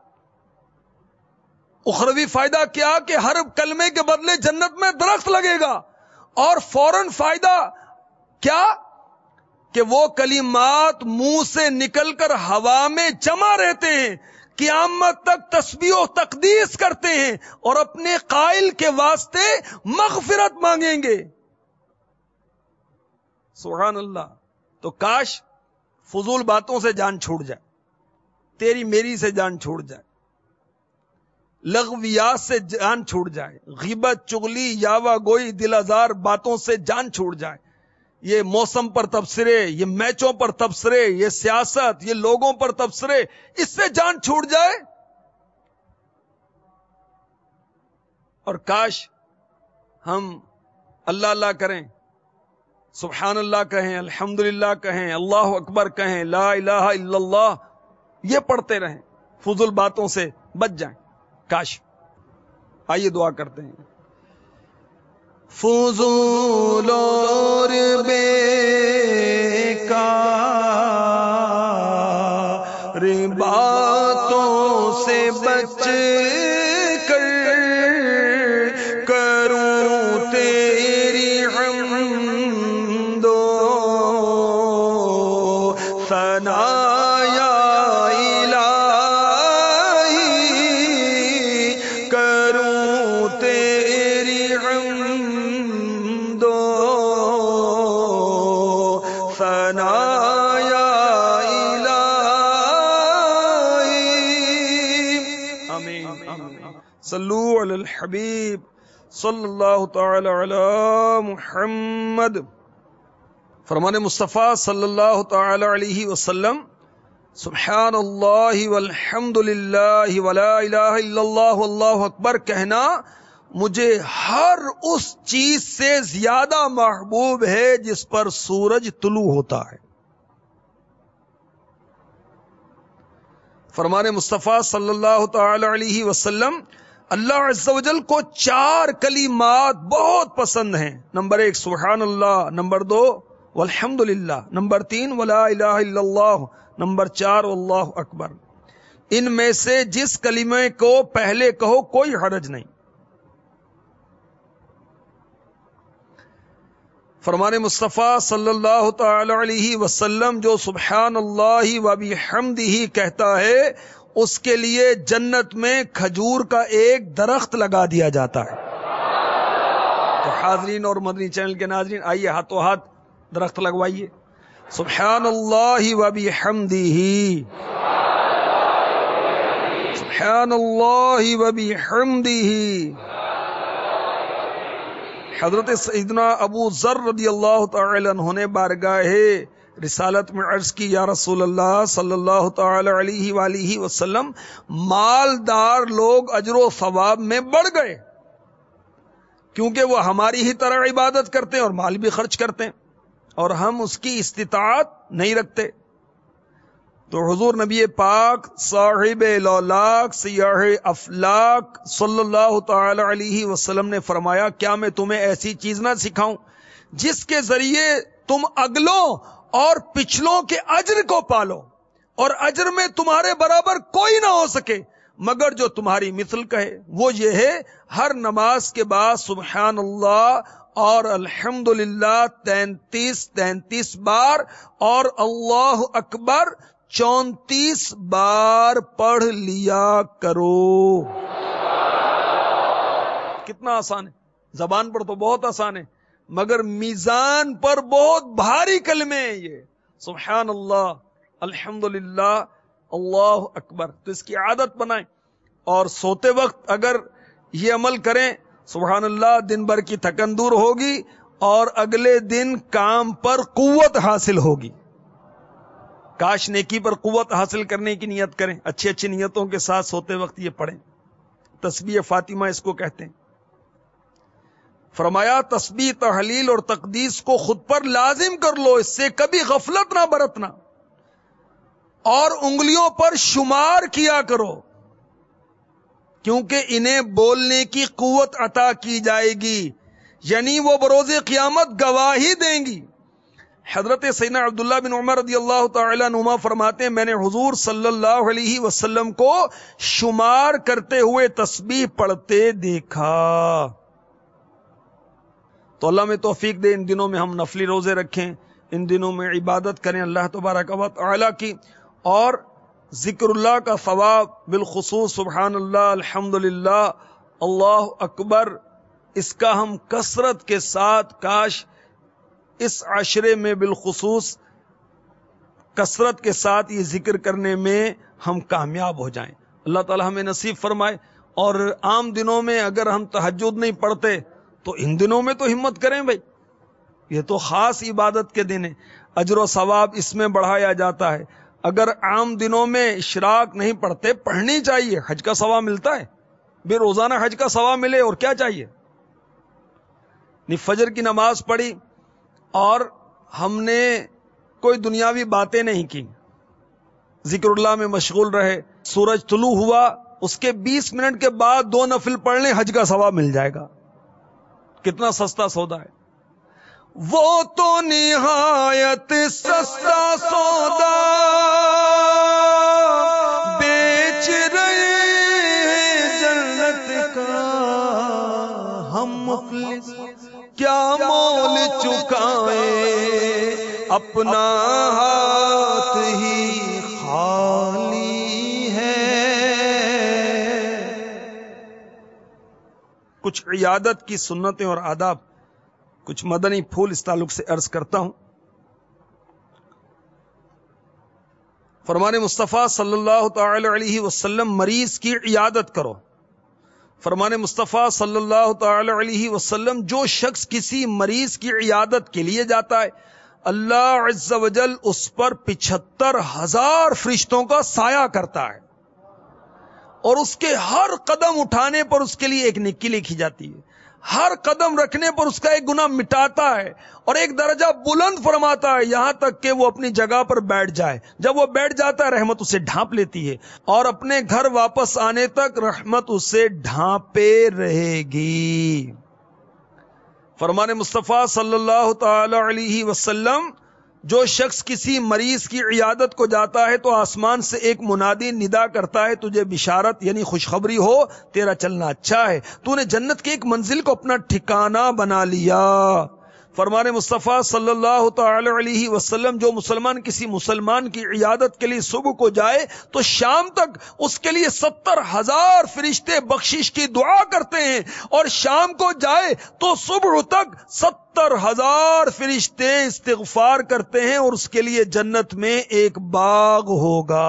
اخروی فائدہ کیا کہ ہر کلمے کے بدلے جنت میں درخت لگے گا. اور فوراً فائدہ کیا کہ وہ کلمات منہ سے نکل کر ہوا میں جمع رہتے ہیں، قیامت تک تسبیح و تقدیس کرتے ہیں اور اپنے قائل کے واسطے مغفرت مانگیں گے. سبحان اللہ. تو کاش فضول باتوں سے جان چھوٹ جائے، تیری میری سے جان چھوٹ جائے، لغویات سے جان چھوٹ جائے، غیبت، چغلی، یاوہ گوئی، دل آزار باتوں سے جان چھوٹ جائے. یہ موسم پر تبصرے، یہ میچوں پر تبصرے، یہ سیاست، یہ لوگوں پر تبصرے، اس سے جان چھوٹ جائے. اور کاش ہم اللہ اللہ کریں، سبحان اللہ کہیں، الحمدللہ کہیں، اللہ اکبر کہیں، لا الہ الا اللہ یہ پڑھتے رہیں، فضول باتوں سے بچ جائیں. کاش. آئیے دعا کرتے ہیں. فضول اور بیکار باتوں سے بچ کر کروں تیری حمد و ثنا یا الہی، کروں تیری حمد و ثنا یا صلو علی الحبیب صلی اللہ تعالی علی محمد. فرمان مصطفیٰ صلی اللہ تعالی علیہ وسلم: سبحان اللہ والحمد للہ ولا الہ الا اللہ واللہ اکبر کہنا مجھے ہر اس چیز سے زیادہ محبوب ہے جس پر سورج طلوع ہوتا ہے. فرمان مصطفیٰ صلی اللہ تعالی علیہ وسلم: اللہ عز و جل کو 4 کلمات بہت پسند ہیں. نمبر 1 سبحان اللہ، نمبر 2 والحمد للہ، نمبر 3 ولا الہ الا اللہ، نمبر 4 واللہ اکبر. ان میں سے جس کلمے کو پہلے کہو کوئی حرج نہیں. فرمان مصطفیٰ صلی اللہ تعالی علیہ وسلم: جو سبحان اللہ و بحمدہ کہتا ہے اس کے لیے جنت میں کھجور کا ایک درخت لگا دیا جاتا ہے. تو حاضرین اور مدنی چینل کے ناظرین، آئیے ہاتھوں ہاتھ درخت لگوائیے. سبحان اللہ وبحمدہ، سبحان اللہ وبحمدہ۔ حضرت سیدنا ابو ذر رضی اللہ تعالی عنہ نے بارگاہ رسالت میں عرض کی، یا رسول اللہ صلی اللہ تعالی علیہ وآلہ وسلم، مالدار لوگ اجر و ثواب میں بڑھ گئے کیونکہ وہ ہماری ہی طرح عبادت کرتے ہیں اور مال بھی خرچ کرتے ہیں، اور ہم اس کی استطاعت نہیں رکھتے۔ تو حضور نبی پاک صاحب لولاک سیاح افلاک صلی اللہ تعالی علیہ وسلم نے فرمایا، کیا میں تمہیں ایسی چیز نہ سکھاؤں جس کے ذریعے تم اگلوں اور پچھلوں کے اجر کو پالو، اور اجر میں تمہارے برابر کوئی نہ ہو سکے مگر جو تمہاری مثل کہے۔ وہ یہ ہے، ہر نماز کے بعد سبحان اللہ اور الحمدللہ 33 بار اور اللہ اکبر 34 بار پڑھ لیا کرو۔ کتنا آسان ہے، زبان پر تو بہت آسان ہے مگر میزان پر بہت بھاری کلمے ہیں یہ، سبحان اللہ، الحمدللہ، اللہ اکبر۔ تو اس کی عادت بنائیں اور سوتے وقت اگر یہ عمل کریں، سبحان اللہ، دن بھر کی تھکن دور ہوگی اور اگلے دن کام پر قوت حاصل ہوگی۔ کاش نیکی پر قوت حاصل کرنے کی نیت کریں، اچھی اچھی نیتوں کے ساتھ سوتے وقت یہ پڑھیں۔ تسبیح فاطمہ اس کو کہتے ہیں۔ فرمایا تسبیح، تحلیل اور تقدیس کو خود پر لازم کر لو، اس سے کبھی غفلت نہ برتنا، اور انگلیوں پر شمار کیا کرو کیونکہ انہیں بولنے کی قوت عطا کی جائے گی، یعنی وہ بروز قیامت گواہی دیں گی۔ حضرت سیدنا عبداللہ بن عمر رضی اللہ تعالی عنہما فرماتے ہیں، میں نے حضور صلی اللہ علیہ وسلم کو شمار کرتے ہوئے تسبیح پڑھتے دیکھا۔ تو اللہ میں توفیق دے، ان دنوں میں ہم نفلی روزے رکھیں، ان دنوں میں عبادت کریں اللہ تبارک و تعالی کی، اور ذکر اللہ کا ثواب بالخصوص سبحان اللہ، الحمدللہ، اللہ اکبر، اس کا ہم کثرت کے ساتھ، کاش اس عشرے میں بالخصوص کثرت کے ساتھ یہ ذکر کرنے میں ہم کامیاب ہو جائیں۔ اللہ تعالی ہمیں نصیب فرمائے۔ اور عام دنوں میں اگر ہم تہجد نہیں پڑھتے تو ان دنوں میں تو ہمت کریں بھائی، یہ تو خاص عبادت کے دن ہے، اجر و ثواب اس میں بڑھایا جاتا ہے۔ اگر عام دنوں میں اشراق نہیں پڑھتے، پڑھنی چاہیے، حج کا ثواب ملتا ہے، بے روزانہ حج کا ثواب ملے اور کیا چاہیے۔ فجر کی نماز پڑھی اور ہم نے کوئی دنیاوی باتیں نہیں کی، ذکر اللہ میں مشغول رہے، سورج طلوع ہوا، اس کے 20 منٹ کے بعد 2 نفل پڑھ لیں، حج کا ثواب مل جائے گا۔ کتنا سستا سودا ہے، وہ تو نہایت سستا سودا بیچ رہے ہیں جنت کا، ہم مفلس کیا مول چکائیں، اپنا ہاتھ ہی خالی ہے۔ کچھ عیادت کی سنتیں اور آداب، کچھ مدنی پھول اس تعلق سے عرض کرتا ہوں۔ فرمان مصطفیٰ صلی اللہ تعالی علیہ وسلم، مریض کی عیادت کرو۔ فرمان مصطفیٰ صلی اللہ تعالی علیہ وسلم، جو شخص کسی مریض کی عیادت کے لیے جاتا ہے، اللہ عز و جل اس پر 75,000 فرشتوں کا سایہ کرتا ہے، اور اس کے ہر قدم اٹھانے پر اس کے لیے ایک نیکی لکھی جاتی ہے، ہر قدم رکھنے پر اس کا ایک گناہ مٹاتا ہے اور ایک درجہ بلند فرماتا ہے، یہاں تک کہ وہ اپنی جگہ پر بیٹھ جائے۔ جب وہ بیٹھ جاتا ہے رحمت اسے ڈھانپ لیتی ہے، اور اپنے گھر واپس آنے تک رحمت اسے ڈھانپے رہے گی۔ فرمان مصطفیٰ صلی اللہ تعالی علیہ وسلم، جو شخص کسی مریض کی عیادت کو جاتا ہے تو آسمان سے ایک منادی ندا کرتا ہے، تجھے بشارت یعنی خوشخبری ہو، تیرا چلنا اچھا ہے، تو نے جنت کی ایک منزل کو اپنا ٹھکانہ بنا لیا۔ فرمان مصطفیٰ صلی اللہ تعالی علیہ وسلم جو مسلمان کسی مسلمان کی عیادت کے لیے صبح کو جائے تو شام تک اس کے لیے 70,000 فرشتے بخشش کی دعا کرتے ہیں، اور شام کو جائے تو صبح تک 70,000 فرشتے استغفار کرتے ہیں، اور اس کے لیے جنت میں ایک باغ ہوگا۔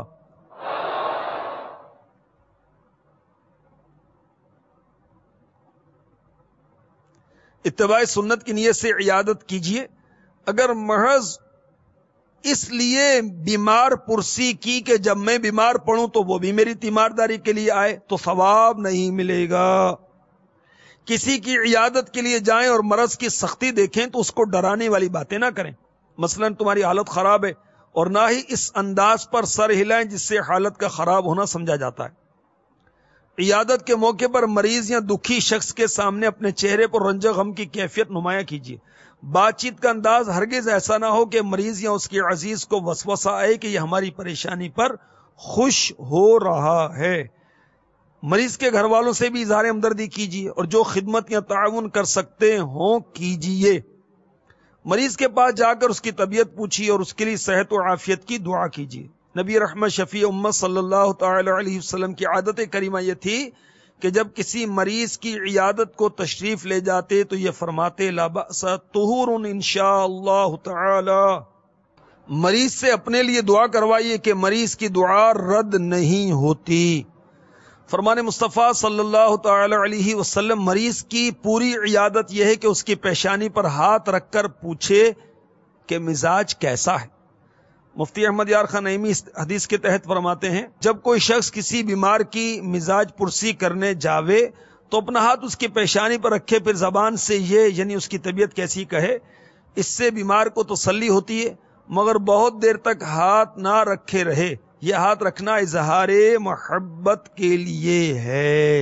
اتباع سنت کی نیت سے عیادت کیجیے۔ اگر محض اس لیے بیمار پرسی کی کہ جب میں بیمار پڑوں تو وہ بھی میری تیمارداری کے لیے آئے تو ثواب نہیں ملے گا۔ کسی کی عیادت کے لیے جائیں اور مرض کی سختی دیکھیں تو اس کو ڈرانے والی باتیں نہ کریں، مثلا تمہاری حالت خراب ہے، اور نہ ہی اس انداز پر سر ہلائیں جس سے حالت کا خراب ہونا سمجھا جاتا ہے۔ عیادت کے موقع پر مریض یا دکھی شخص کے سامنے اپنے چہرے پر رنج و غم کی کیفیت نمایاں کیجیے۔ بات چیت کا انداز ہرگز ایسا نہ ہو کہ مریض یا اس کے عزیز کو وسوسہ آئے کہ یہ ہماری پریشانی پر خوش ہو رہا ہے۔ مریض کے گھر والوں سے بھی اظہار ہمدردی کیجیے، اور جو خدمت یا تعاون کر سکتے ہوں کیجیے۔ مریض کے پاس جا کر اس کی طبیعت پوچھیے اور اس کے لیے صحت و عافیت کی دعا کیجیے۔ نبی رحمت شفیع امت صلی اللہ تعالی علیہ وسلم کی عادت کریمہ یہ تھی کہ جب کسی مریض کی عیادت کو تشریف لے جاتے تو یہ فرماتے لا بأس طہور انشاء اللہ تعالی۔ مریض سے اپنے لیے دعا کروائیے کہ مریض کی دعا رد نہیں ہوتی۔ فرمان مصطفیٰ صلی اللہ تعالی علیہ وسلم مریض کی پوری عیادت یہ ہے کہ اس کی پیشانی پر ہاتھ رکھ کر پوچھے کہ مزاج کیسا ہے۔ مفتی احمد یار خان نعیمی اس حدیث کے تحت فرماتے ہیں جب کوئی شخص کسی بیمار کی مزاج پرسی کرنے جاوے تو اپنا ہاتھ اس کی پیشانی پر رکھے، پھر زبان سے یہ یعنی اس کی طبیعت کیسی کہے، اس سے بیمار کو تسلی ہوتی ہے، مگر بہت دیر تک ہاتھ نہ رکھے رہے۔ یہ ہاتھ رکھنا اظہار محبت کے لیے ہے۔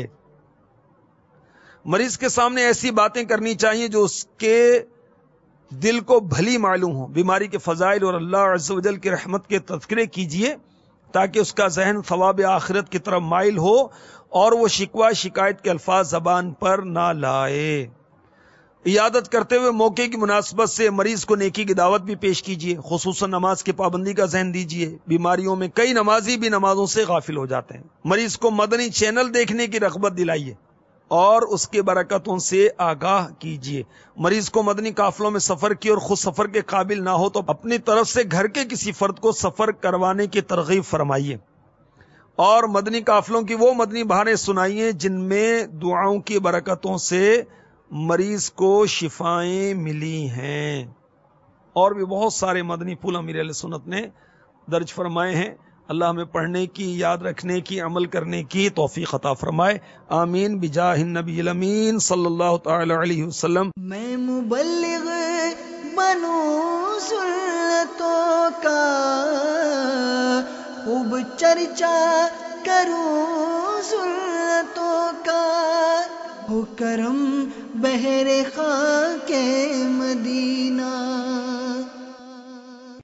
مریض کے سامنے ایسی باتیں کرنی چاہیے جو اس کے دل کو بھلی معلوم ہو۔ بیماری کے فضائل اور اللہ عز و جل کی رحمت کے تذکرے کیجیے تاکہ اس کا ذہن ثواب آخرت کی طرف مائل ہو اور وہ شکوہ شکایت کے الفاظ زبان پر نہ لائے۔ عیادت کرتے ہوئے موقع کی مناسبت سے مریض کو نیکی کی دعوت بھی پیش کیجیے، خصوصاً نماز کی پابندی کا ذہن دیجیے۔ بیماریوں میں کئی نمازی بھی نمازوں سے غافل ہو جاتے ہیں۔ مریض کو مدنی چینل دیکھنے کی رغبت دلائیے اور اس کے برکتوں سے آگاہ کیجیے۔ مریض کو مدنی قافلوں میں سفر کی اور خود سفر کے قابل نہ ہو تو اپنی طرف سے گھر کے کسی فرد کو سفر کروانے کی ترغیب فرمائیے، اور مدنی قافلوں کی وہ مدنی بہانیں سنائیے جن میں دعاؤں کی برکتوں سے مریض کو شفائیں ملی ہیں۔ اور بھی بہت سارے مدنی پھول امیر اہل سنت نے درج فرمائے ہیں۔ اللہ ہمیں پڑھنے کی، یاد رکھنے کی، عمل کرنے کی توفیق عطا فرمائے، آمین بجاہ النبی الامین صلی اللہ تعالی علیہ وسلم۔ میں مبلغ بنوں سنتوں کا، خوب چرچا کروں سنتوں کا، ہو کرم بہر خاک مدینہ